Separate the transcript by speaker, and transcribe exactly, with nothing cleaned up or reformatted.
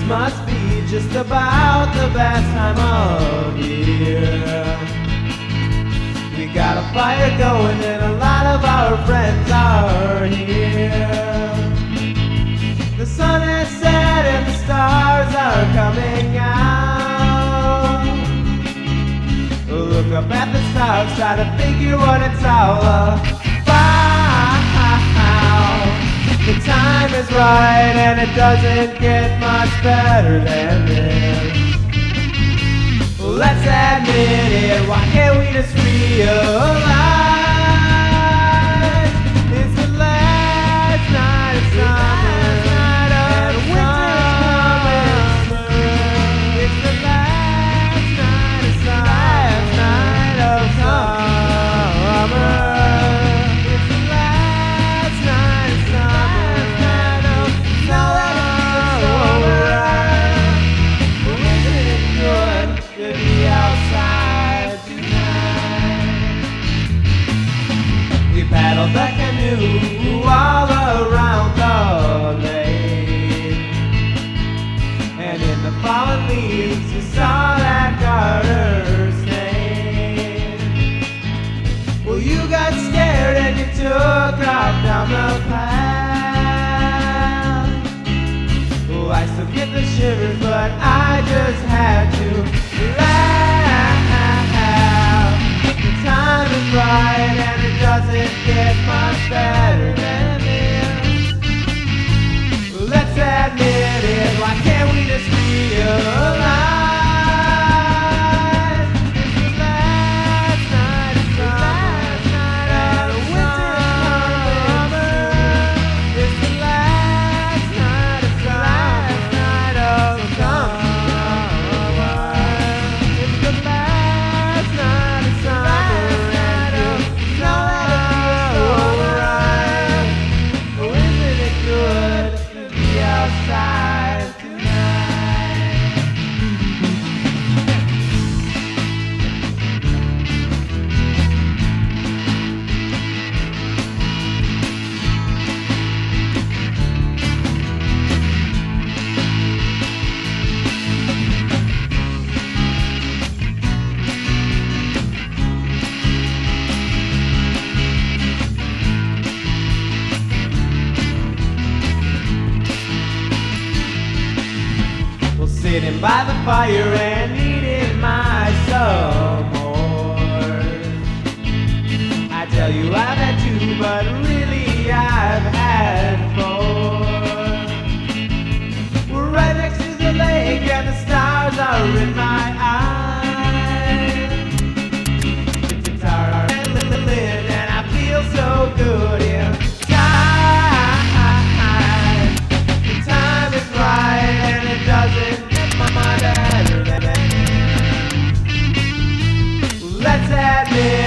Speaker 1: must be just about the best time of year. We got a fire going and a lot of our friends are here. The sun has set and the stars are coming out. Look up at the stars, try to figure what it's all about. The time is right and it doesn't get much better than this. Let's admit it, why can't we just realize it's the last night of summer and winter's coming. It's the last night of summer, night of summer. It's the last night of summer, night of summer. Isn't it good to be outside tonight? We paddled the canoe all around the lake, and in the fallen leaves you saw that garter snake. Well, you got scared and you took off down the path. Oh, I still get the shivers, but I just had to laugh. The time is right and it doesn't get much better than this. Let's admit it, why can't we just realize it's the last night of summer and winter's coming. It's the last night of summer, night of summer. It's the last night of summer and summer. Oh, isn't it good to be outside tonight? Well, sitting by the fire and eating my s'mores. I tell you I've had two, but really I've had four. We're right next to the lake and the stars are in my eyes. The guitar and the lid and I feel so good inside. The time is right and it doesn't get much better than this. Let's admit